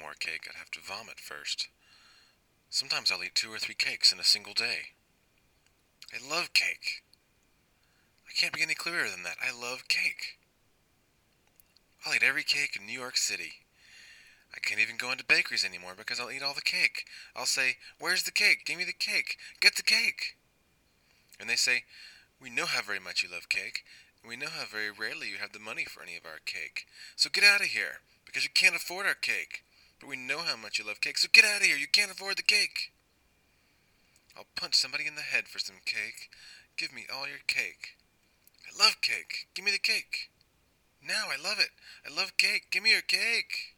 more cake, I'd have to vomit first. Sometimes I'll eat 2 or 3 cakes in a single day. I love cake. I can't be any clearer than that. I love cake. I'll eat every cake in New York City. I can't even go into bakeries anymore because I'll eat all the cake. I'll say, "Where's the cake? Give me the cake. Get the cake." And they say, "We know how very much you love cake, and we know how very rarely you have the money for any of our cake. So get out of here, because you can't afford our cake. But we know how much you love cake, so get out of here. You can't afford the cake." I'll punch somebody in the head for some cake. Give me all your cake. I love cake. Give me the cake. Now I love it. I love cake. Give me your cake.